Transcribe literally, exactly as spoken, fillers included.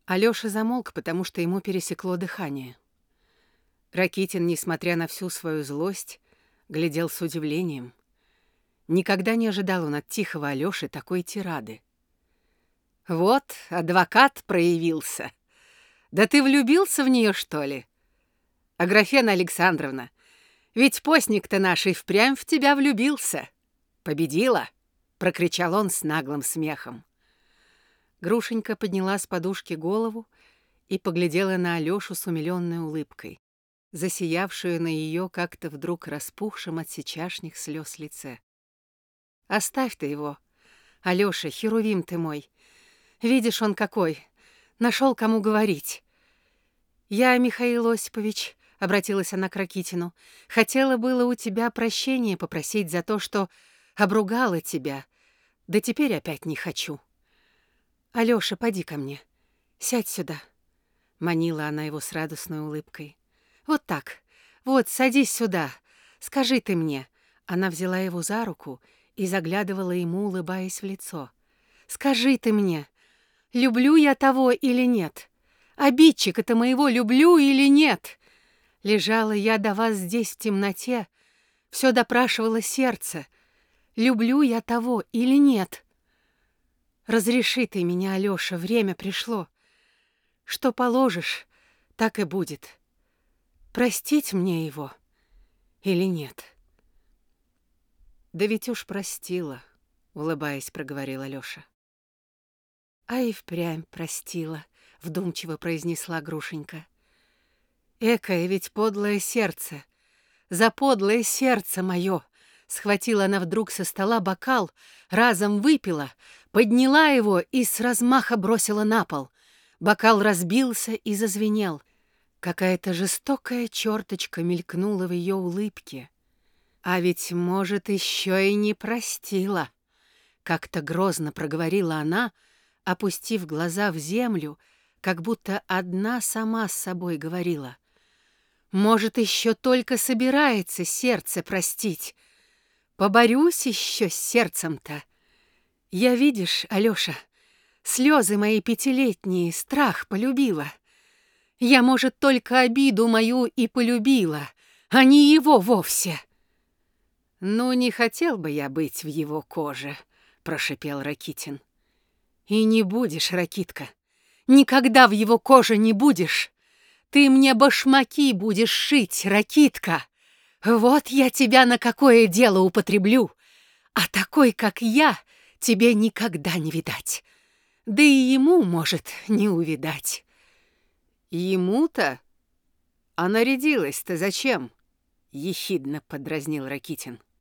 Алёша замолк, потому что ему пересекло дыхание. Ракитин, несмотря на всю свою злость, глядел с удивлением. Никогда не ожидал он от тихого Алёши такой тирады. «Вот, адвокат проявился. Да ты влюбился в неё, что ли? Аграфена Александровна, ведь постник-то наш и впрямь в тебя влюбился. Победила!» — прокричал он с наглым смехом. Грушенька подняла с подушки голову и поглядела на Алёшу с умилённой улыбкой, засиявшую на её как-то вдруг распухшем от сейчасшних слёз лице. «Оставь ты его, Алёша, херувим ты мой. Видишь, он какой, нашёл кому говорить. Я, Михаил Осипович, — обратилась она к Ракитину, — хотела было у тебя прощения попросить за то, что обругала тебя, да теперь опять не хочу. Алёша, поди ко мне, сядь сюда», — манила она его с радостной улыбкой. «Вот так, вот, садись сюда, скажи ты мне». Она взяла его за руку и заглядывала ему, улыбаясь в лицо. «Скажи ты мне, люблю я того или нет? Обидчика-то моего люблю или нет? Лежала я до вас здесь в темноте, все допрашивало сердце. Люблю я того или нет? Разреши ты меня, Алёша, время пришло. Что положишь, так и будет. Простить мне его или нет?» «Да ведь уж простила», — улыбаясь, проговорила Алёша. «А и впрямь простила», — вдумчиво произнесла Грушенька. «Экое ведь подлое сердце! За подлое сердце моё!» Схватила она вдруг со стола бокал, разом выпила, подняла его и с размаха бросила на пол. Бокал разбился и зазвенел. Какая-то жестокая черточка мелькнула в ее улыбке. «А ведь, может, еще и не простила», — как-то грозно проговорила она, опустив глаза в землю, как будто одна сама с собой говорила. «Может, еще только собирается сердце простить. Поборюсь еще с сердцем-то. Я, видишь, Алёша, слезы мои пятилетние, страх полюбила. Я, может, только обиду мою и полюбила, а не его вовсе». «Ну, не хотел бы я быть в его коже», — прошипел Ракитин. «И не будешь, Ракитка, никогда в его коже не будешь. Ты мне башмаки будешь шить, Ракитка. Вот я тебя на какое дело употреблю, а такой, как я, тебе никогда не видать. Да и ему, может, не увидать». «Ему-то? А нарядилась-то зачем?» — ехидно подразнил Ракитин.